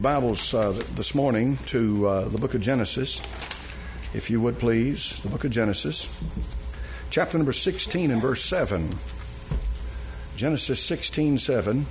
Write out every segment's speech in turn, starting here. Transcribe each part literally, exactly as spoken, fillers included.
Bibles uh, this morning to uh, the book of Genesis, if you would please, the book of Genesis, chapter number sixteen and verse seven. Genesis sixteen, seven.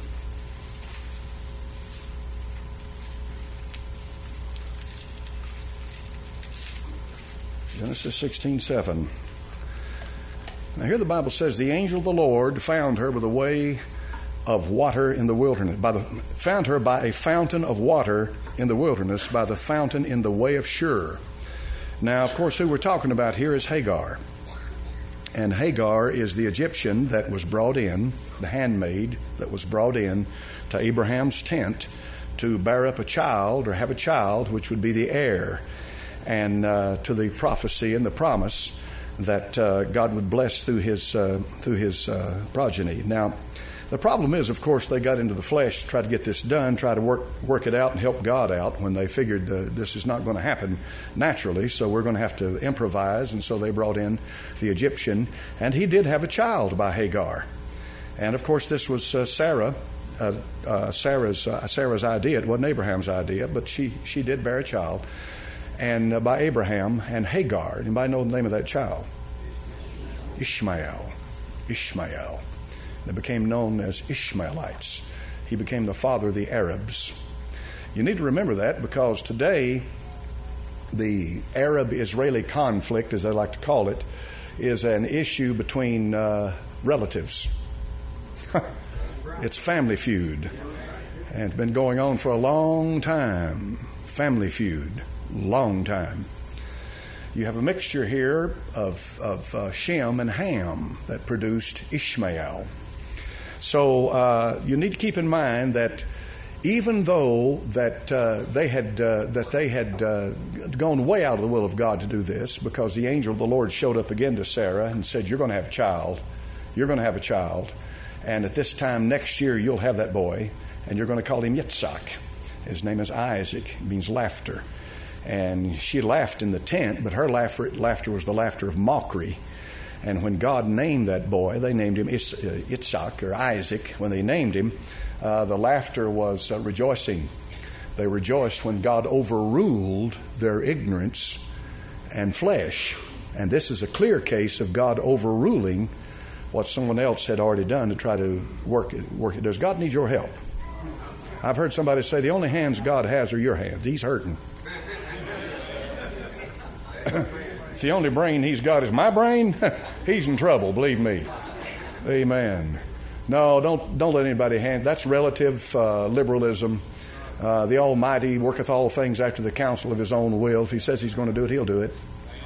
Genesis sixteen, seven. Now here the Bible says, the angel of the Lord found her with a way of water in the wilderness, by the, found her by a fountain of water in the wilderness, by the fountain in the way of Shur. Now, of course, who we're talking about here is Hagar. And Hagar is the Egyptian that was brought in, the handmaid that was brought in to Abraham's tent to bear up a child or have a child, which would be the heir, and uh, to the prophecy and the promise that uh, God would bless through his uh, through his uh, progeny. Now, the problem is, of course, they got into the flesh to try to get this done, try to work work it out and help God out when they figured uh, this is not going to happen naturally, so we're going to have to improvise. And so they brought in the Egyptian, and he did have a child by Hagar. And, of course, this was uh, Sarah, uh, uh, Sarah's uh, Sarah's idea. It wasn't Abraham's idea, but she, she did bear a child, and uh, by Abraham and Hagar. Anybody know the name of that child? Ishmael. Ishmael. They became known as Ishmaelites. He became the father of the Arabs. You need to remember that, because today the Arab-Israeli conflict, as they like to call it, is an issue between uh, relatives. It's family feud. And it's been going on for a long time. Family feud. Long time. You have a mixture here of, of uh, Shem and Ham that produced Ishmael. So uh, you need to keep in mind that even though that uh, they had uh, that they had uh, gone way out of the will of God to do this, because the angel of the Lord showed up again to Sarah and said, "You're going to have a child. You're going to have a child, and at this time next year you'll have that boy, and you're going to call him Yitzhak. His name is Isaac. It means laughter." And she laughed in the tent, but her laughter, laughter was the laughter of mockery. And when God named that boy, they named him Is- uh, Yitzhak or Isaac. When they named him, uh, the laughter was uh, rejoicing. They rejoiced when God overruled their ignorance and flesh. And this is a clear case of God overruling what someone else had already done to try to work it. Work it. Does God need your help? I've heard somebody say the only hands God has are your hands. He's hurting. If the only brain he's got is my brain, he's in trouble, believe me. Amen. No, don't don't let anybody hand. That's relative uh, liberalism. Uh, the Almighty worketh all things after the counsel of his own will. If he says he's going to do it, he'll do it.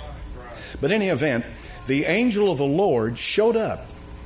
But in any event, the angel of the Lord showed up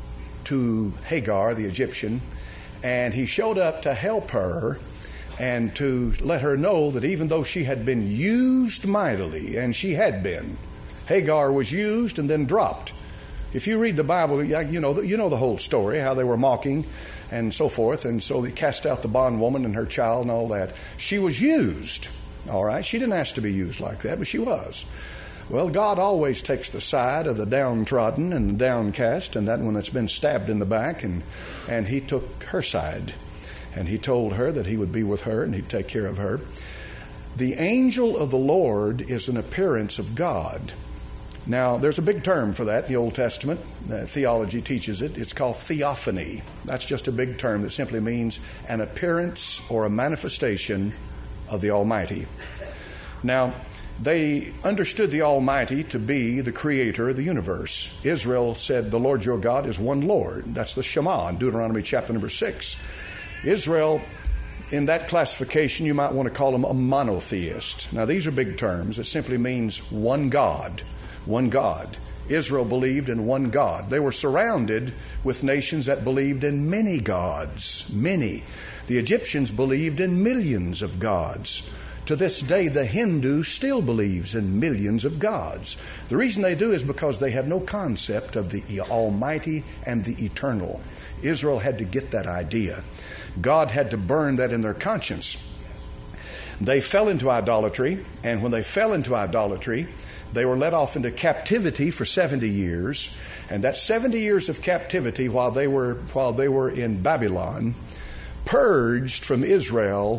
to Hagar, the Egyptian, and he showed up to help her and to let her know that even though she had been used mightily, and she had been, Hagar was used and then dropped. If you read the Bible, you know you know the whole story, how they were mocking and so forth, and so they cast out the bondwoman and her child and all that. She was used, all right? She didn't ask to be used like that, but she was. Well, God always takes the side of the downtrodden and the downcast, and that one that's been stabbed in the back, and, and he took her side. And he told her that he would be with her and he'd take care of her. The angel of the Lord is an appearance of God. Now, there's a big term for that in the Old Testament. Uh, theology teaches it. It's called theophany. That's just a big term that simply means an appearance or a manifestation of the Almighty. Now, they understood the Almighty to be the creator of the universe. Israel said, "The Lord your God is one Lord." That's the Shema in Deuteronomy chapter number six. Israel, in that classification, you might want to call them a monotheist. Now, these are big terms. It simply means one God, one God. Israel believed in one God. They were surrounded with nations that believed in many gods, many. The Egyptians believed in millions of gods. To this day, the Hindu still believes in millions of gods. The reason they do is because they have no concept of the Almighty and the Eternal. Israel had to get that idea. God had to burn that in their conscience. They fell into idolatry, and when they fell into idolatry, they were led off into captivity for seventy years. And that seventy years of captivity, while they were while they were in Babylon, purged from Israel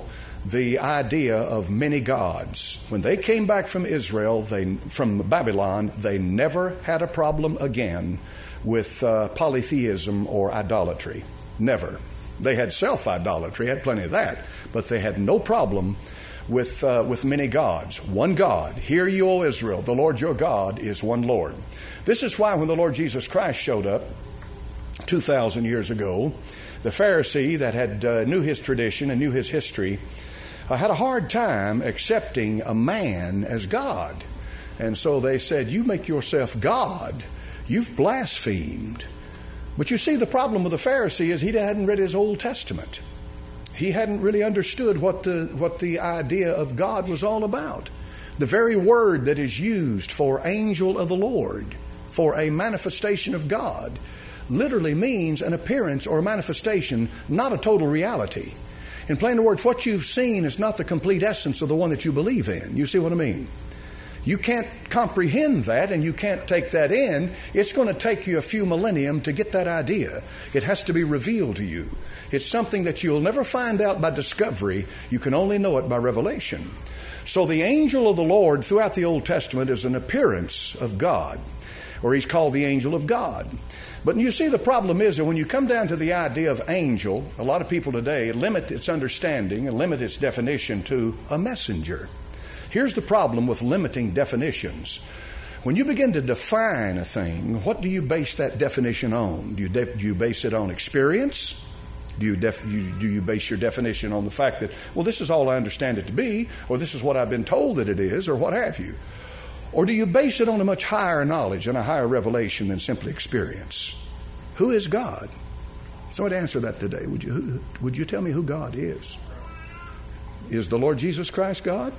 the idea of many gods. When they came back from Israel, they from Babylon, they never had a problem again with uh, polytheism or idolatry. Never. They had self-idolatry, had plenty of that, but they had no problem with uh, with many gods. One God. Hear you, O Israel, the Lord your God is one Lord. This is why when the Lord Jesus Christ showed up two thousand years ago, the Pharisee that had uh, knew his tradition and knew his history uh, had a hard time accepting a man as God. And so they said, you make yourself God. You've blasphemed. But you see, the problem with the Pharisee is he hadn't read his Old Testament. He hadn't really understood what the what the idea of God was all about. The very word that is used for angel of the Lord, for a manifestation of God, literally means an appearance or a manifestation, not a total reality. In plain words, what you've seen is not the complete essence of the one that you believe in. You see what I mean? You can't comprehend that and you can't take that in. It's going to take you a few millennium to get that idea. It has to be revealed to you. It's something that you'll never find out by discovery. You can only know it by revelation. So the angel of the Lord throughout the Old Testament is an appearance of God, or he's called the angel of God. But you see, the problem is that when you come down to the idea of angel, a lot of people today limit its understanding and limit its definition to a messenger. Here's the problem with limiting definitions. When you begin to define a thing, what do you base that definition on? Do you, de- do you base it on experience? Do you, def- you, do you base your definition on the fact that, well, this is all I understand it to be, or this is what I've been told that it is, or what have you? Or do you base it on a much higher knowledge and a higher revelation than simply experience? Who is God? Somebody answer that today. Would you, who, would you tell me who God is? Is the Lord Jesus Christ God?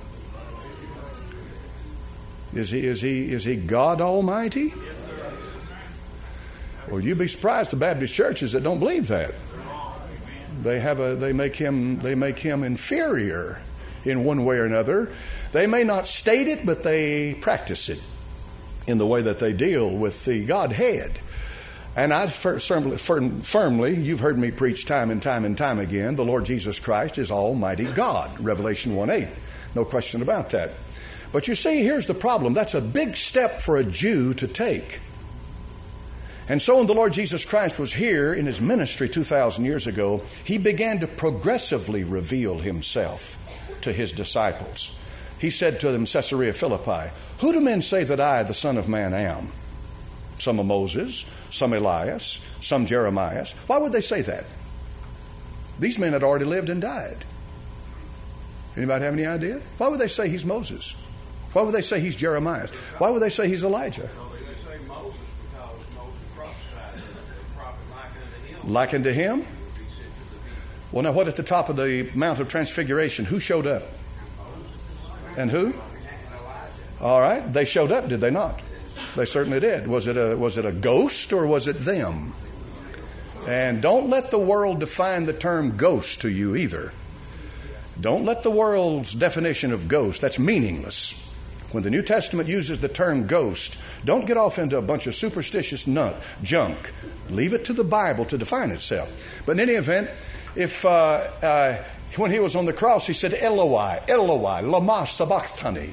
Is he, is he, is he God Almighty? Yes, sir. Well, you'd be surprised the Baptist churches that don't believe that. They have a, they make him, they make him inferior in one way or another. They may not state it, but they practice it in the way that they deal with the Godhead. And I firmly, firmly, you've heard me preach time and time and time again, the Lord Jesus Christ is Almighty God, Revelation one eight. No question about that. But you see, here's the problem. That's a big step for a Jew to take. And so when the Lord Jesus Christ was here in his ministry two thousand years ago, he began to progressively reveal himself to his disciples. He said to them, Caesarea Philippi, who do men say that I, the Son of Man, am? Some of Moses, some Elias, some Jeremiah. Why would they say that? These men had already lived and died. Anybody have any idea? Why would they say he's Moses? Why would they say he's Jeremiah? Why would they say he's Elijah? They say Moses because Moses prophesied that the prophet like unto him. Like unto him? Well, now what at the top of the Mount of Transfiguration? Who showed up? And who? All right, they showed up, did they not? They certainly did. Was it a was it a ghost or was it them? And don't let the world define the term ghost to you either. Don't let the world's definition of ghost, that's meaningless. When the New Testament uses the term ghost, don't get off into a bunch of superstitious nut, junk. Leave it to the Bible to define itself. But in any event, if uh, uh, when he was on the cross, he said, Eloi, Eloi, lama sabachthani.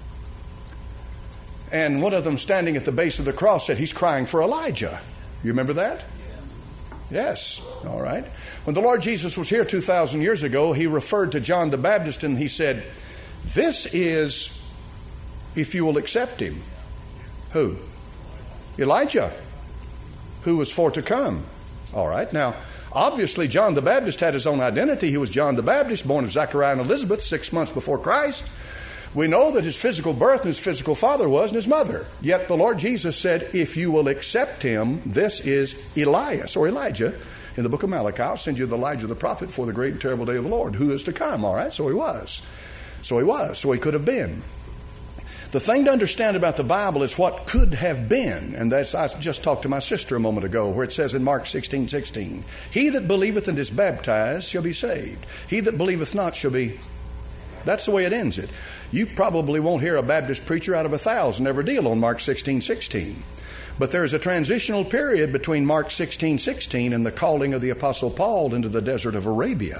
And one of them standing at the base of the cross said, he's crying for Elijah. You remember that? Yes. All right. When the Lord Jesus was here two thousand years ago, he referred to John the Baptist and he said, this is if you will accept him. Who? Elijah, who was for to come. All right. Now, obviously, John the Baptist had his own identity. He was John the Baptist, born of Zechariah and Elizabeth, six months before Christ. We know that his physical birth and his physical father was and his mother. Yet the Lord Jesus said, if you will accept him, this is Elias or Elijah. In the book of Malachi, I'll send you the Elijah the prophet for the great and terrible day of the Lord, who is to come. All right, so he was. So he was. So he could have been. The thing to understand about the Bible is what could have been. And that's, I just talked to my sister a moment ago, where it says in Mark sixteen sixteen, he that believeth and is baptized shall be saved. He that believeth not shall be. That's the way it ends it. You probably won't hear a Baptist preacher out of a thousand ever deal on Mark sixteen sixteen. But there is a transitional period between Mark sixteen sixteen and the calling of the Apostle Paul into the desert of Arabia.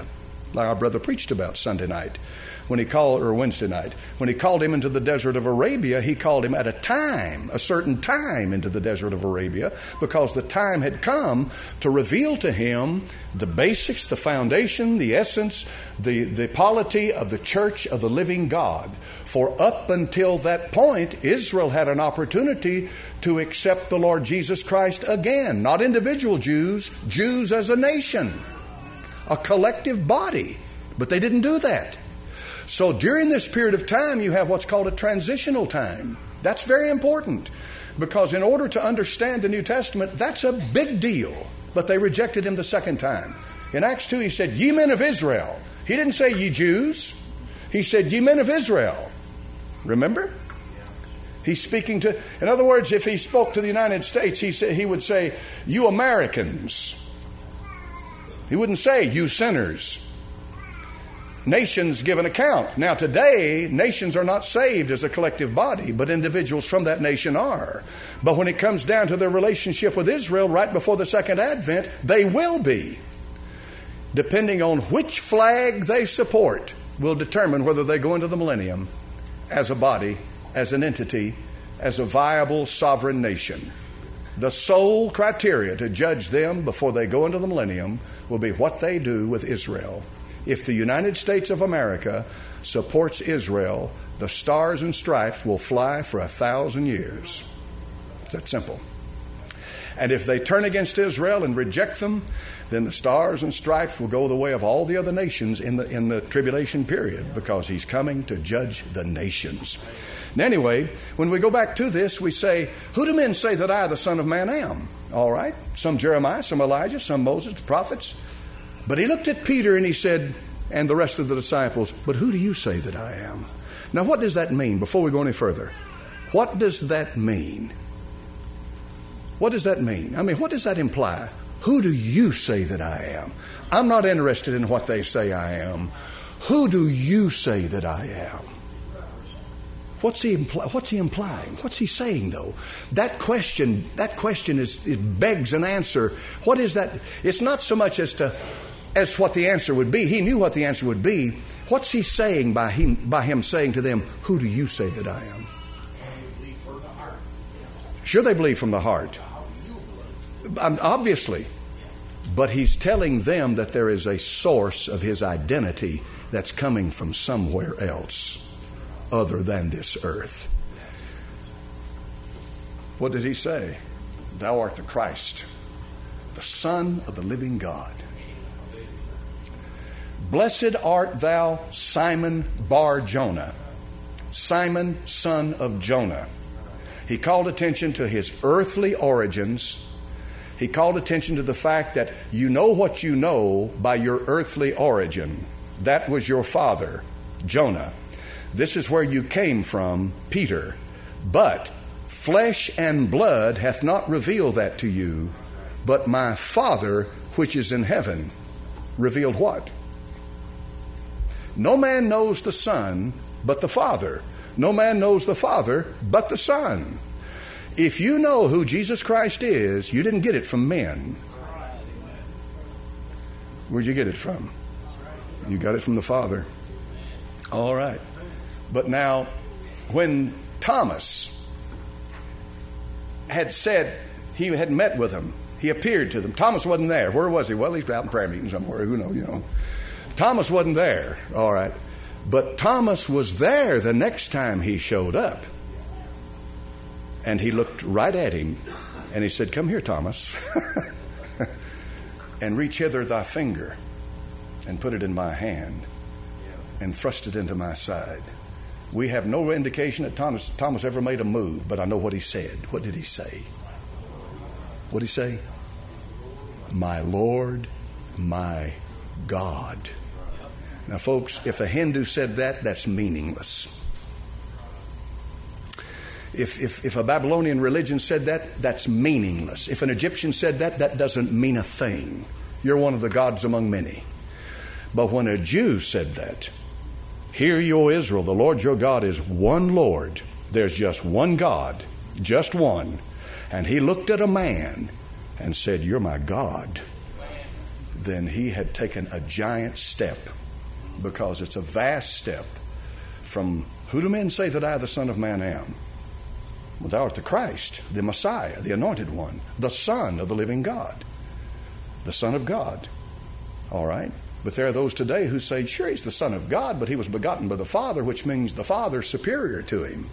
like our brother preached about Sunday night, when he called, or Wednesday night, when he called him into the desert of Arabia, he called him at a time, a certain time into the desert of Arabia, because the time had come to reveal to him the basics, the foundation, the essence, the, the polity of the church of the living God. For up until that point, Israel had an opportunity to accept the Lord Jesus Christ again. Not individual Jews, Jews as a nation, a collective body. But they didn't do that. So during this period of time, you have what's called a transitional time. That's very important, because in order to understand the New Testament, that's a big deal. But they rejected him the second time. In Acts two, he said, "Ye men of Israel." He didn't say ye Jews. He said, "Ye men of Israel." Remember? He's speaking to, in other words, if he spoke to the United States, he, say, he would say, "You Americans." He wouldn't say, "You sinners." Nations give an account. Now today, nations are not saved as a collective body, but individuals from that nation are. But when it comes down to their relationship with Israel right before the second advent, they will be. Depending on which flag they support will determine whether they go into the millennium as a body, as an entity, as a viable sovereign nation. The sole criteria to judge them before they go into the millennium will be what they do with Israel. If the United States of America supports Israel, the stars and stripes will fly for a thousand years. It's that simple. And if they turn against Israel and reject them, then the stars and stripes will go the way of all the other nations in the in the tribulation period, because he's coming to judge the nations. And anyway, when we go back to this, we say, "Who do men say that I, the Son of Man, am?" All right. Some Jeremiah, some Elijah, some Moses, the prophets. But he looked at Peter and he said, and the rest of the disciples, "But who do you say that I am?" Now, what does that mean? Before we go any further, what does that mean? What does that mean? I mean, what does that imply? Who do you say that I am? I'm not interested in what they say I am. Who do you say that I am? What's he impl- What's he implying? What's he saying, though? That question, that question is it begs an answer. What is that? It's not so much as to as what the answer would be. He knew what the answer would be. What's he saying by him by him saying to them, "Who do you say that I am?" Sure, they believe from the heart. Obviously. But he's telling them that there is a source of his identity that's coming from somewhere else other than this earth. What did he say? "Thou art the Christ, the Son of the living God. Blessed art thou, Simon Bar-Jonah." Simon, son of Jonah. He called attention to his earthly origins. He called attention to the fact that you know what you know by your earthly origin. That was your father, Jonah. This is where you came from, Peter. But flesh and blood hath not revealed that to you, but my Father which is in heaven. Revealed what? No man knows the Son but the Father. No man knows the Father but the Son. If you know who Jesus Christ is, you didn't get it from men. Where'd you get it from? You got it from the Father. All right. But now, when Thomas had said he had met with them, he appeared to them. Thomas wasn't there. Where was he? Well, he's out in prayer meeting somewhere. Who knows, you know. Thomas wasn't there. All right. But Thomas was there the next time he showed up. And he looked right at him and he said, "Come here, Thomas, and reach hither thy finger and put it in my hand and thrust it into my side." We have no indication that Thomas, Thomas ever made a move, but I know what he said. What did he say? What did he say? "My Lord, my God." Now, folks, if a Hindu said that, that's meaningless. If, if, if a Babylonian religion said that, that's meaningless. If an Egyptian said that, that doesn't mean a thing. You're one of the gods among many. But when a Jew said that, "Hear ye, O Israel, the Lord your God is one Lord. There's just one God, just one." And he looked at a man and said, "You're my God." Then he had taken a giant step because it's a vast step from who do men say that I, the Son of Man, am? Well, thou art the Christ, the Messiah, the Anointed One, the Son of the living God, the Son of God. All right? But there are those today who say, sure, he's the Son of God, but he was begotten by the Father, which means the Father is superior to him,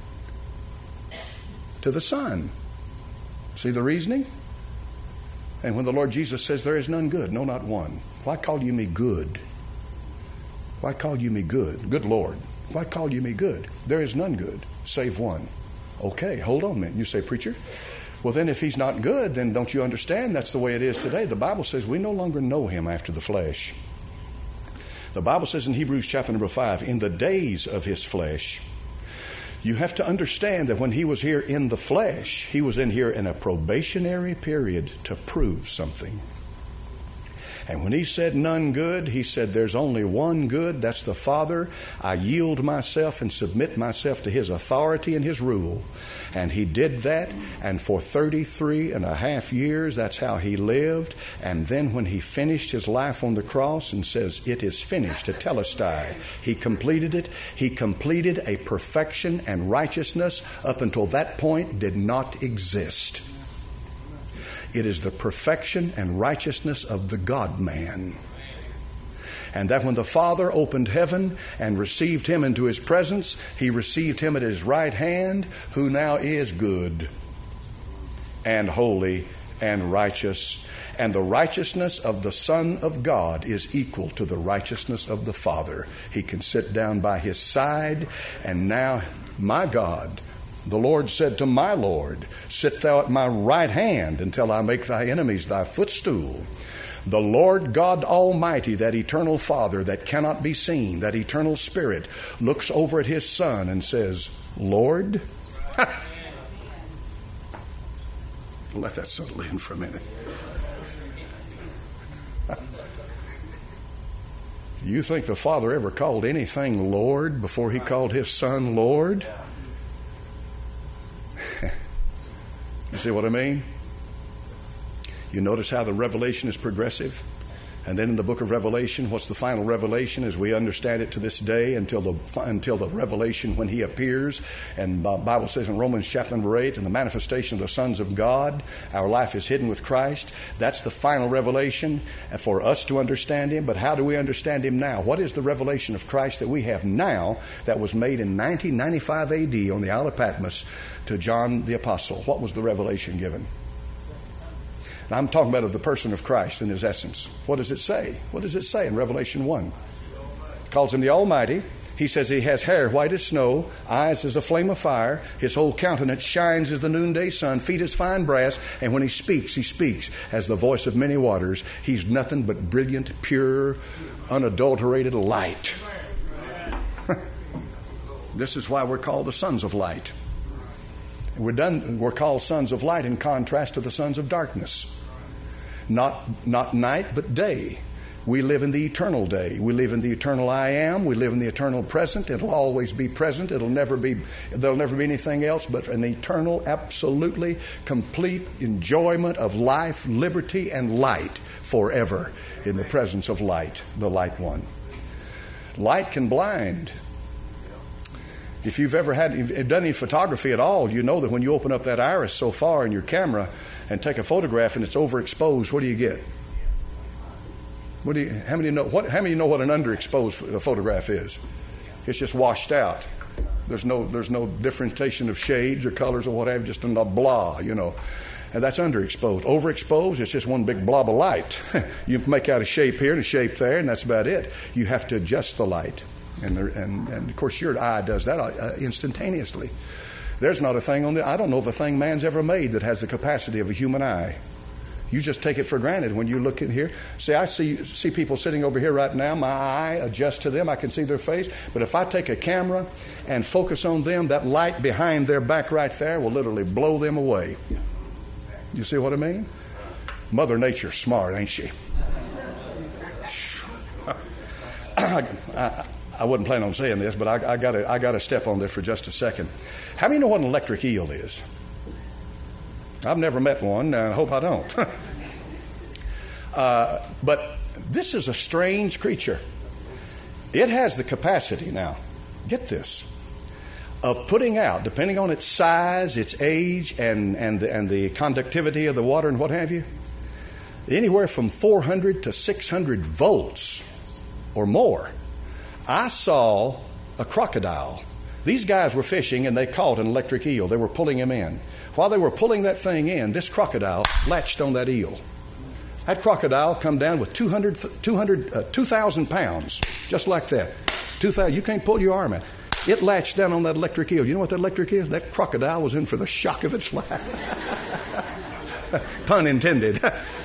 to the Son. See the reasoning? And when the Lord Jesus says, there is none good, no, not one. Why call you me good? Why call you me good? Good Lord. Why call you me good? There is none good, save one. Okay, hold on a minute. You say, preacher, well then if he's not good, then don't you understand that's the way it is today? The Bible says we no longer know him after the flesh. The Bible says in Hebrews chapter number five, in the days of his flesh. You have to understand that when he was here in the flesh, he was in here in a probationary period to prove something. And when he said none good, he said there's only one good, that's the Father. I yield myself and submit myself to his authority and his rule. And he did that, and for thirty-three and a half years, that's how he lived. And then when he finished his life on the cross and says, it is finished, tetelestai, he completed it. He completed a perfection and righteousness up until that point did not exist. It is the perfection and righteousness of the God-man. And that when the Father opened heaven and received him into his presence, he received him at his right hand, who now is good and holy and righteous. And the righteousness of the Son of God is equal to the righteousness of the Father. He can sit down by his side, and now, my God, the Lord said to my Lord, sit thou at my right hand until I make thy enemies thy footstool. The Lord God Almighty, that eternal Father that cannot be seen, that eternal Spirit, looks over at his Son and says, Lord? Let that settle in for a minute. You think the Father ever called anything Lord before he called his Son Lord? You see what I mean? You notice how the revelation is progressive? And then in the book of Revelation, what's the final revelation as we understand it to this day until the until the revelation when he appears? And the Bible says in Romans chapter number eight, in the manifestation of the sons of God, our life is hidden with Christ. That's the final revelation for us to understand him. But how do we understand him now? What is the revelation of Christ that we have now that was made in nineteen ninety-five A D on the Isle of Patmos to John the Apostle? What was the revelation given? Now, I'm talking about of the person of Christ in his essence. What does it say? What does it say in Revelation one? It calls him the Almighty. He says he has hair white as snow, eyes as a flame of fire. His whole countenance shines as the noonday sun, feet as fine brass. And when he speaks, he speaks as the voice of many waters. He's nothing but brilliant, pure, unadulterated light. This is why we're called the sons of light. We're done. We're called sons of light in contrast to the sons of darkness. Not not night, but day. We live in the eternal day. We live in the eternal I am. We live in the eternal present. It'll always be present. It'll never be. There'll never be anything else but an eternal, absolutely complete enjoyment of life, liberty, and light forever in the presence of light, the light one. Light can blind. If you've ever had if you've done any photography at all, you know that when you open up that iris so far in your camera and take a photograph and it's overexposed, what do you get? What do you? How many know what? How many know what an underexposed photograph is? It's just washed out. There's no there's no differentiation of shades or colors or whatever. Just a blah, you know. And that's underexposed. Overexposed, it's just one big blob of light. You make out a shape here and a shape there, and that's about it. You have to adjust the light. And, there, and, and of course your eye does that uh, instantaneously. There's not a thing on the, I don't know of a thing man's ever made that has the capacity of a human eye. You just take it for granted when you look in here. See, I see see people sitting over here right now. My eye adjusts to them. I can see their face. But if I take a camera and focus on them, that light behind their back right there will literally blow them away. You see what I mean? Mother Nature's smart, ain't she? I, I, I wasn't planning on saying this, but I, I got I got to step on this for just a second. How many know what an electric eel is? I've never met one, and I hope I don't. uh, but this is a strange creature. It has the capacity now, get this, of putting out, depending on its size, its age, and, and, the, and the conductivity of the water and what have you, anywhere from four hundred to six hundred volts or more. I saw a crocodile. These guys were fishing and they caught an electric eel. They were pulling him in. While they were pulling that thing in, this crocodile latched on that eel. That crocodile come down with two hundred, two hundred, uh, two thousand pounds, just like that. two thousand, you can't pull your arm out. It latched down on that electric eel. You know what that electric is? That crocodile was in for the shock of its life. Pun intended.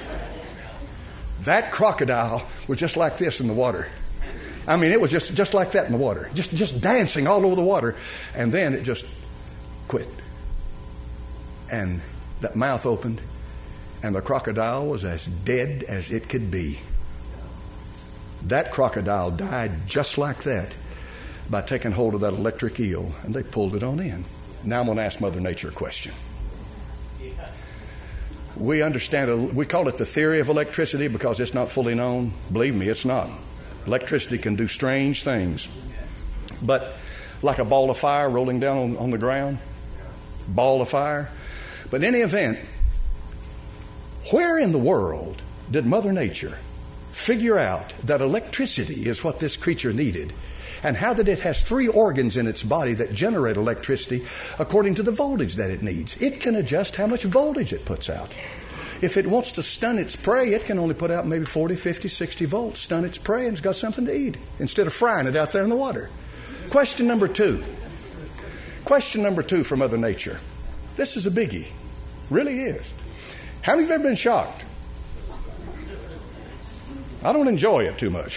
That crocodile was just like this in the water. I mean, it was just, just like that in the water. Just, just dancing all over the water. And then it just quit. And that mouth opened. And the crocodile was as dead as it could be. That crocodile died just like that by taking hold of that electric eel, and they pulled it on in. Now I'm going to ask Mother Nature a question. We understand, we call it the theory of electricity because it's not fully known. Believe me, it's not. Electricity can do strange things. But like a ball of fire rolling down on, on the ground, ball of fire. But in any event, where in the world did Mother Nature figure out that electricity is what this creature needed? And how that it has three organs in its body that generate electricity according to the voltage that it needs. It can adjust how much voltage it puts out. If it wants to stun its prey, it can only put out maybe forty, fifty, sixty volts, stun its prey, and it's got something to eat instead of frying it out there in the water. Question number two. Question number two for Mother Nature. This is a biggie. Really is. How many of you have ever been shocked? I don't enjoy it too much.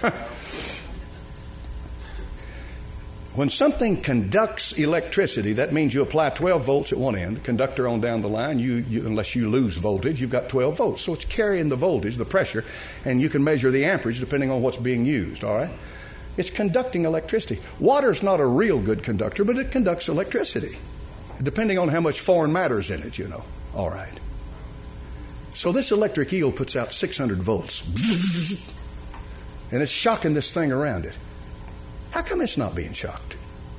When something conducts electricity, that means you apply twelve volts at one end. The conductor on down the line, you, you, unless you lose voltage, you've got twelve volts. So it's carrying the voltage, the pressure, and you can measure the amperage depending on what's being used, all right? It's conducting electricity. Water's not a real good conductor, but it conducts electricity, depending on how much foreign matter's in it, you know. All right. So this electric eel puts out six hundred volts. And it's shocking this thing around it. How come it's not being shocked?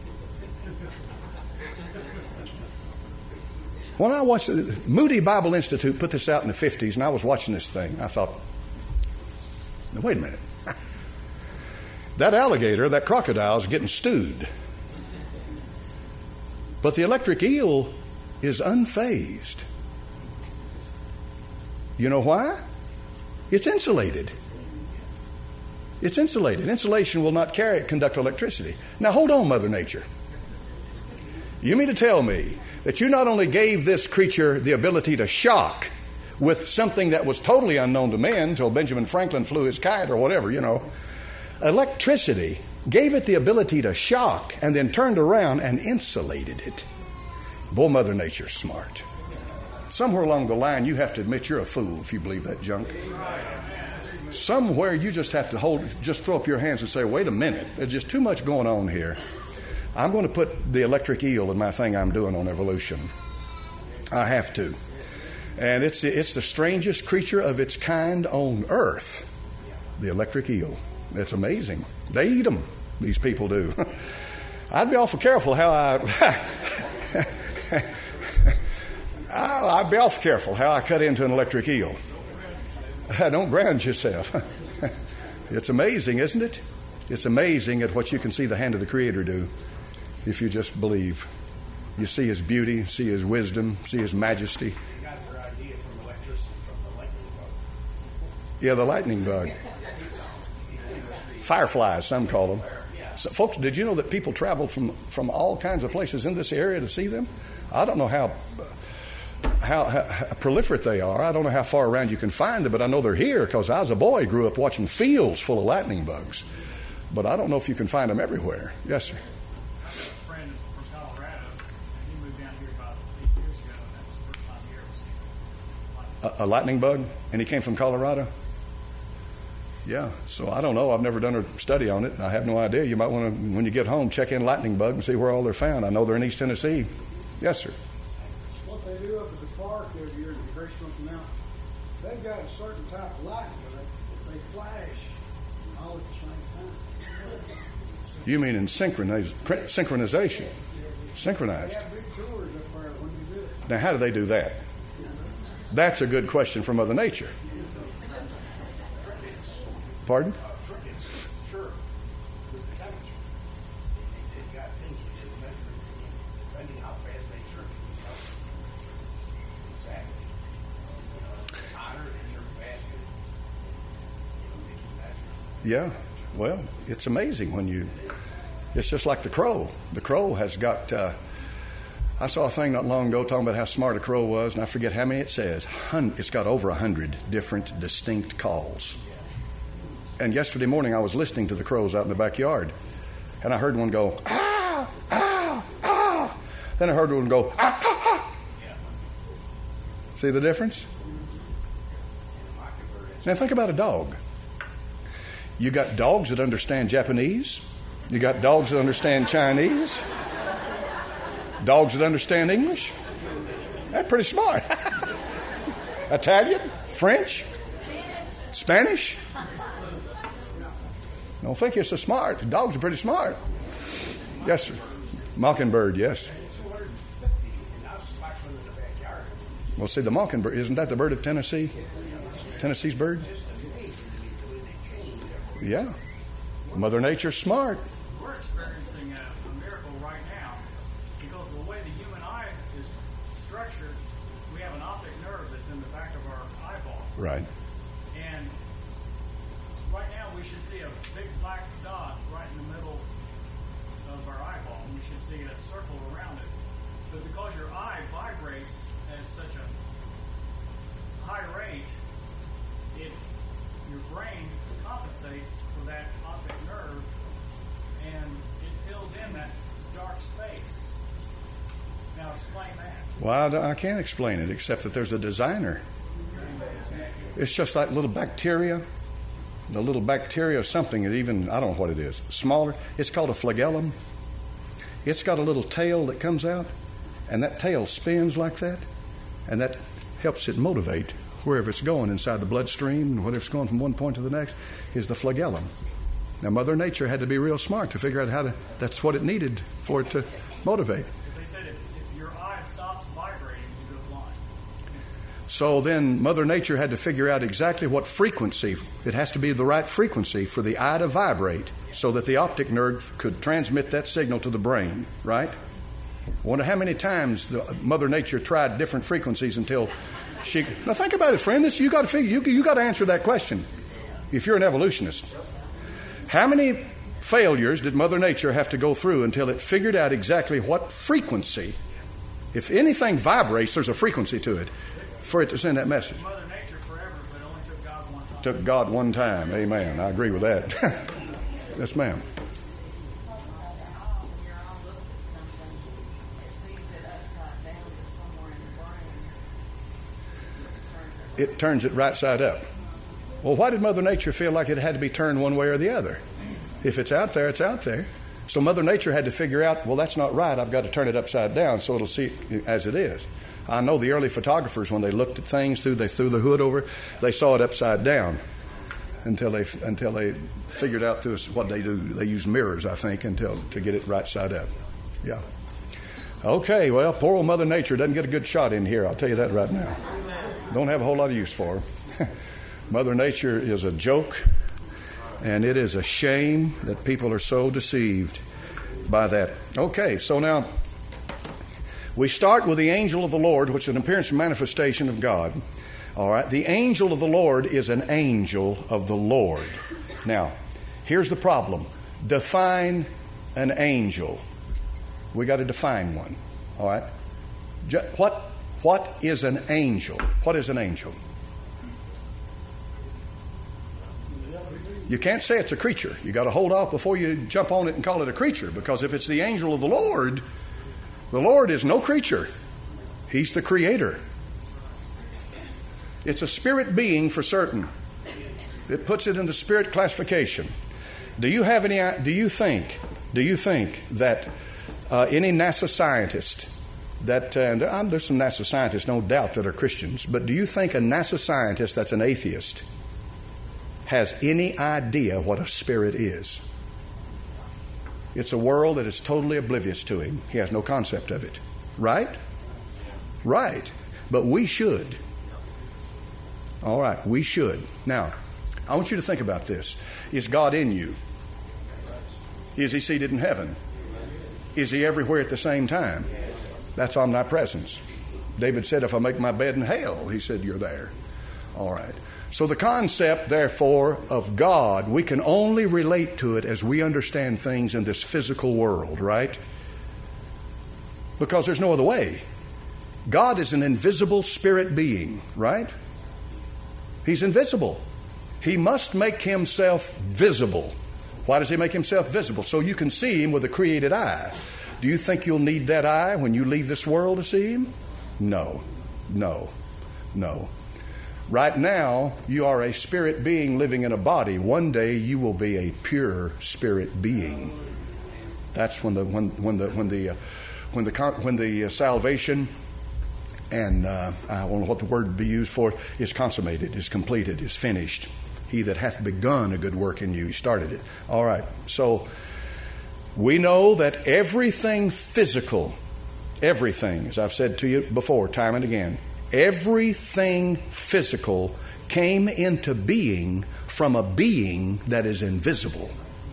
When I watched the Moody Bible Institute put this out in the fifties, and I was watching this thing, I thought, now, wait a minute. That alligator, that crocodile is getting stewed. But the electric eel is unfazed. You know why? It's insulated. It's insulated. Insulation will not carry conduct electricity. Now hold on, Mother Nature. You mean to tell me that you not only gave this creature the ability to shock with something that was totally unknown to men until Benjamin Franklin flew his kite or whatever, you know, electricity gave it the ability to shock and then turned around and insulated it. Boy, Mother Nature's smart. Somewhere along the line, you have to admit you're a fool if you believe that junk. Somewhere you just have to hold, just throw up your hands and say, wait a minute, there's just too much going on here. I'm going to put the electric eel in my thing I'm doing on evolution. I have to. And it's, it's the strangest creature of its kind on earth, the electric eel. It's amazing. They eat them, these people do. I'd be awful careful how I... I'd be awful careful how I cut into an electric eel. Don't ground yourself. It's amazing, isn't it? It's amazing at what you can see the hand of the Creator do if you just believe. You see His beauty, see His wisdom, see His majesty. You got your idea from electricity from the lightning bug. Yeah, the lightning bug. Fireflies, some call them. So, folks, did you know that people travel from, from all kinds of places in this area to see them? I don't know how... How, how, how proliferate they are. I don't know how far around you can find them, but I know they're here because I, as a boy, grew up watching fields full of lightning bugs. But I don't know if you can find them everywhere. Yes, sir. I have a friend from Colorado, and he moved down here about eight years ago, and that was the first time he ever seen a, a lightning bug, and he came from Colorado? Yeah, so I don't know. I've never done a study on it. I have no idea. You might want to, when you get home, check in lightning bug and see where all they're found. I know they're in East Tennessee. Yes, sir. What they do up at the park every year in the Great Smoky Mountain, they've got a certain type of lightning bug that they flash all at the same time. You mean in synchroniz- synchronization? Synchronized. They have big tours up there when you do it. Now, how do they do that? That's a good question for Mother Nature. Pardon? Sure. With the temperature. They've got things that they measure depending how fast they turn. Exactly. You know, if it's hotter, they turn faster. You know, they can measure. Yeah. Well, it's amazing when you. It's just like the crow. The crow has got. Uh, I saw a thing not long ago talking about how smart a crow was, and I forget how many it says. Hun- it's got over a hundred different distinct calls. And yesterday morning I was listening to the crows out in the backyard, and I heard one go, ah, ah, ah. Then I heard one go, ah, ah, ah. See the difference? Now think about a dog. You got dogs that understand Japanese. You got dogs that understand Chinese. Dogs that understand English. They're pretty smart. Italian, French, Spanish. Don't think you're so smart. Dogs are pretty smart. Yes, sir. Mockingbird, yes. Well, see, the mockingbird, isn't that the bird of Tennessee? Tennessee's bird? Yeah. Mother Nature's smart. We're experiencing a, a miracle right now because of the way the human eye is structured. We have an optic nerve that's in the back of our eyeball. Right. And right now we should see a big black dot right in the middle of our eyeball. And we should see a circle around it. But because your eye vibrates at such a high rate, it your brain compensates for that optic nerve, and it fills in that dark space. Now explain that. Well, I can't explain it except that there's a designer. It's just like little bacteria. The little bacteria or something that even, I don't know what it is, smaller. It's called a flagellum. It's got a little tail that comes out, and that tail spins like that, and that helps it motivate wherever it's going inside the bloodstream, and whatever it's going from one point to the next is the flagellum. Now, Mother Nature had to be real smart to figure out how to, that's what it needed for it to motivate. They said if, if your eye stops vibrating, you go blind. So then Mother Nature had to figure out exactly what frequency, it has to be the right frequency for the eye to vibrate so that the optic nerve could transmit that signal to the brain, right? I wonder how many times the Mother Nature tried different frequencies until she... Now think about it, friend. This you got to figure. You, you got to answer that question if you're an evolutionist. How many failures did Mother Nature have to go through until it figured out exactly what frequency? If anything vibrates, there's a frequency to it for it to send that message. Mother Nature forever, but it only took God one time. Took God one time. Amen. I agree with that. Yes, ma'am. It turns it right side up. Well, why did Mother Nature feel like it had to be turned one way or the other? If it's out there, it's out there. So Mother Nature had to figure out, well, that's not right. I've got to turn it upside down so it'll see it as it is. I know the early photographers, when they looked at things through, they threw the hood over, they saw it upside down until they until they figured out through what they do. They use mirrors, I think, until to get it right side up. Yeah. Okay, well, poor old Mother Nature doesn't get a good shot in here. I'll tell you that right now. Don't have a whole lot of use for her. Mother Nature is a joke, and it is a shame that people are so deceived by that. Okay, so now we start with the angel of the Lord, which is an appearance and manifestation of God. All right, the angel of the Lord is an angel of the Lord. Now, here's the problem. Define an angel. We got to define one. All right, what what is an angel? What is an angel? You can't say it's a creature. You got to hold off before you jump on it and call it a creature, because if it's the angel of the Lord, the Lord is no creature. He's the creator. It's a spirit being for certain. It puts it in the spirit classification. Do you have any? Do you think? Do you think that uh, any NASA scientist that uh, um, there's some NASA scientists, no doubt, that are Christians, but do you think a NASA scientist that's an atheist has any idea what a spirit is? It's a world that is totally oblivious to him. He has no concept of it. Right? Right. But we should. All right, we should. Now, I want you to think about this. Is God in you? Is he seated in heaven? Is he everywhere at the same time? That's omnipresence. David said, if I make my bed in hell, he said, you're there. All right. So the concept, therefore, of God, we can only relate to it as we understand things in this physical world, right? Because there's no other way. God is an invisible spirit being, right? He's invisible. He must make himself visible. Why does he make himself visible? So you can see him with a created eye. Do you think you'll need that eye when you leave this world to see him? No, no, no. Right now, you are a spirit being living in a body. One day, you will be a pure spirit being. That's when the when when the when the uh, when the when the uh, salvation and uh, I don't know what the word would be used for is consummated, is completed, is finished. He that hath begun a good work in you, he started it. All right. So we know that everything physical, everything, as I've said to you before, time and again. Everything physical came into being from a being that is invisible.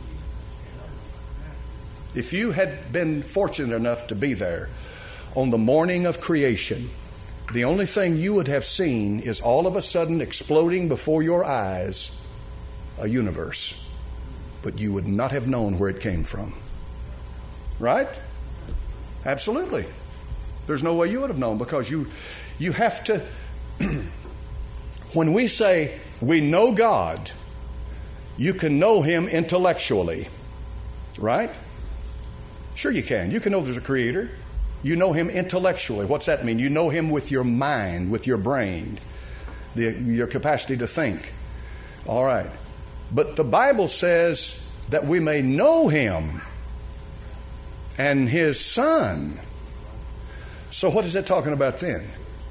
If you had been fortunate enough to be there on the morning of creation, the only thing you would have seen is all of a sudden exploding before your eyes a universe. But you would not have known where it came from. Right? Absolutely. There's no way you would have known because you... You have to, when we say we know God, you can know him intellectually, right? Sure you can. You can know there's a creator. You know him intellectually. What's that mean? You know him with your mind, with your brain, the, your capacity to think. All right. But the Bible says that we may know him and his Son. So what is that talking about then?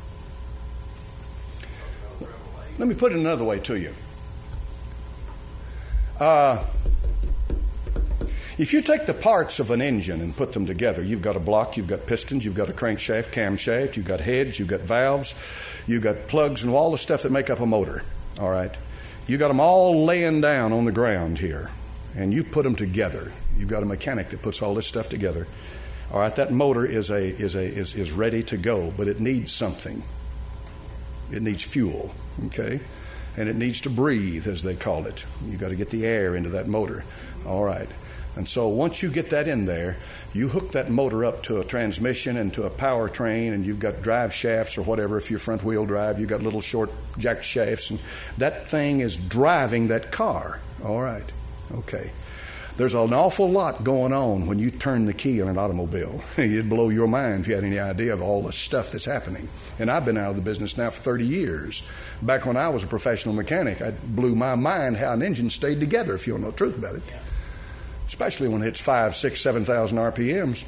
Let me put it another way to you. Uh, if you take the parts of an engine and put them together, you've got a block, you've got pistons, you've got a crankshaft, camshaft, you've got heads, you've got valves, you've got plugs and all the stuff that make up a motor. All right. You got them all laying down on the ground here, and you put them together. You've got a mechanic that puts all this stuff together. All right. That motor is a is a is, is ready to go, but it needs something. It needs fuel. Okay, and it needs to breathe, as they call it. You've got to get the air into that motor. All right. And so once you get that in there, you hook that motor up to a transmission and to a powertrain, and you've got drive shafts or whatever. If you're front wheel drive, you've got little short jack shafts, and that thing is driving that car. All right. Okay. There's an awful lot going on when you turn the key on an automobile. It'd blow your mind if you had any idea of all the stuff that's happening. And I've been out of the business now for thirty years. Back when I was a professional mechanic, it blew my mind how an engine stayed together, if you don't know the truth about it. Especially when it hits five, six, seven thousand R P Ms.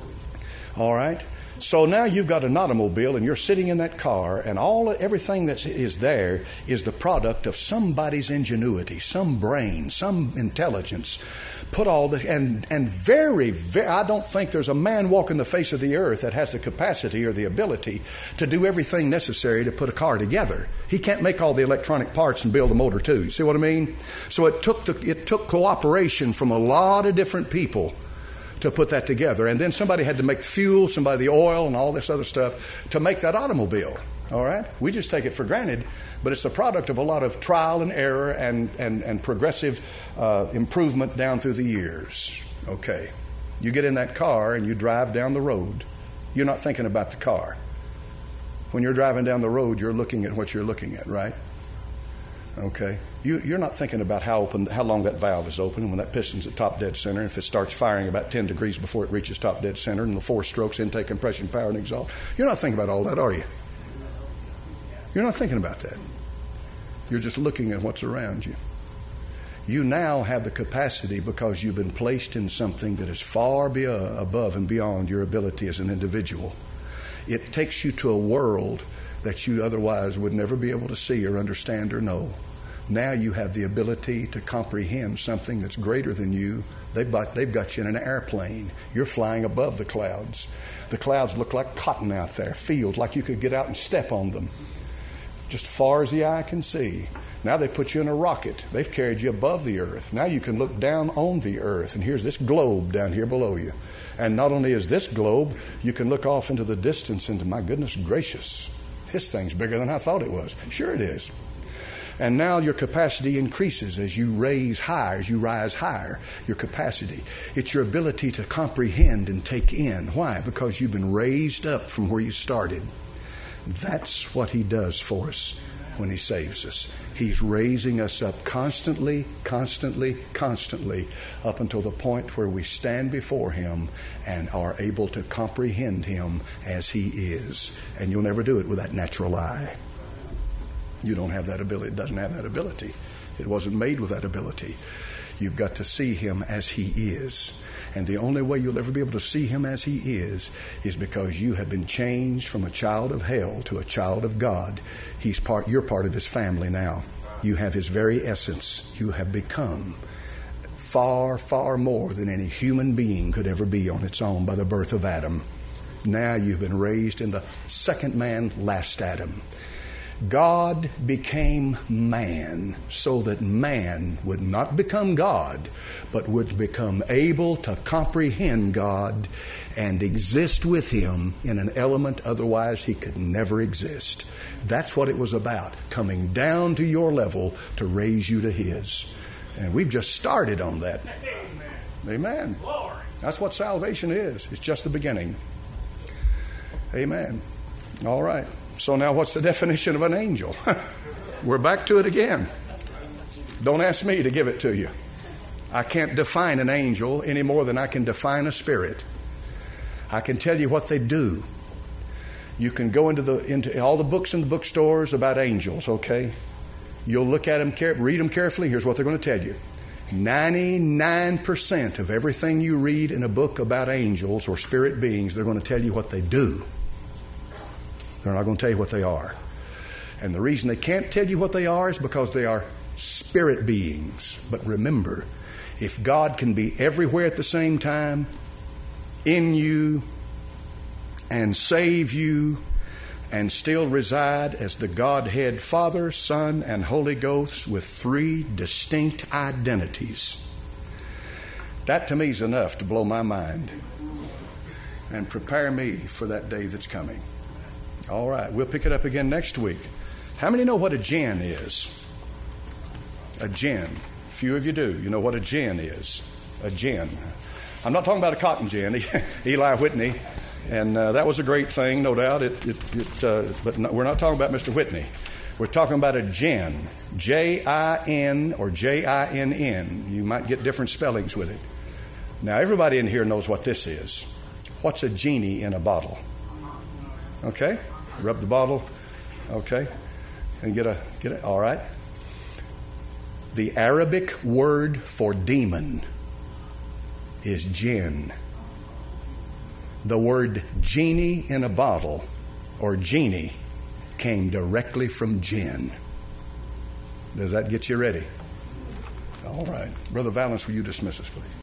All right. So now you've got an automobile, and you're sitting in that car, and all everything that is there is the product of somebody's ingenuity, some brain, some intelligence. Put all the and and very, very. I don't think there's a man walking the face of the earth that has the capacity or the ability to do everything necessary to put a car together. He can't make all the electronic parts and build a motor too. You see what I mean? So it took the, it took cooperation from a lot of different people to put that together. And then somebody had to make fuel, somebody the oil and all this other stuff to make that automobile. All right? We just take it for granted, but it's the product of a lot of trial and error and, and, and progressive uh, improvement down through the years. Okay. You get in that car and you drive down the road. You're not thinking about the car. When you're driving down the road, you're looking at what you're looking at, right? Okay. You, you're not thinking about how open, how long that valve is open when that piston's at top dead center. If it starts firing about ten degrees before it reaches top dead center, and the four strokes, intake, compression, power, and exhaust. You're not thinking about all that, are you? You're not thinking about that. You're just looking at what's around you. You now have the capacity, because you've been placed in something that is far be- above and beyond your ability as an individual. It takes you to a world that you otherwise would never be able to see or understand or know. Now you have the ability to comprehend something that's greater than you. They've got, they've got you in an airplane. You're flying above the clouds. The clouds look like cotton out there, fields, like you could get out and step on them. Just far as the eye can see. Now they put you in a rocket. They've carried you above the earth. Now you can look down on the earth, and here's this globe down here below you. And not only is this globe, you can look off into the distance into, my goodness gracious, this thing's bigger than I thought it was. Sure it is. And now your capacity increases as you raise higher, as you rise higher, your capacity. It's your ability to comprehend and take in. Why? Because you've been raised up from where you started. That's what He does for us when He saves us. He's raising us up constantly, constantly, constantly, up until the point where we stand before Him and are able to comprehend Him as He is. And you'll never do it with that natural eye. You don't have that ability. It doesn't have that ability. It wasn't made with that ability. You've got to see Him as He is. And the only way you'll ever be able to see Him as He is is because you have been changed from a child of hell to a child of God. He's part, you're part of His family now. You have His very essence. You have become far, far more than any human being could ever be on its own by the birth of Adam. Now you've been raised in the second man, last Adam. God became man so that man would not become God, but would become able to comprehend God and exist with Him in an element otherwise he could never exist. That's what it was about, coming down to your level to raise you to His. And we've just started on that. Amen. Amen. Glory. That's what salvation is. It's just the beginning. Amen. All right. So now what's the definition of an angel? We're back to it again. Don't ask me to give it to you. I can't define an angel any more than I can define a spirit. I can tell you what they do. You can go into the into all the books in the bookstores about angels, okay? You'll look at them, care, read them carefully. Here's what they're going to tell you. ninety-nine percent of everything you read in a book about angels or spirit beings, they're going to tell you what they do. They're not going to tell you what they are. And the reason they can't tell you what they are is because they are spirit beings. But remember, if God can be everywhere at the same time, in you, and save you, and still reside as the Godhead Father, Son, and Holy Ghost with three distinct identities, that to me is enough to blow my mind and prepare me for that day that's coming. All right, we'll pick it up again next week. How many know what a jinn is? A jinn. Few of you do. You know what a jinn is. A jinn. I'm not talking about a cotton gin, Eli Whitney, and uh, that was a great thing, no doubt. It, it, it, uh, but no, we're not talking about Mister Whitney. We're talking about a jinn, J I N or J I N N. You might get different spellings with it. Now, everybody in here knows what this is. What's a genie in a bottle? Okay, rub the bottle. Okay, and get a get it. All right. The Arabic word for demon is jinn. The word genie in a bottle or genie came directly from jinn. Does that get you ready? All right. Brother Valance, will you dismiss us, please?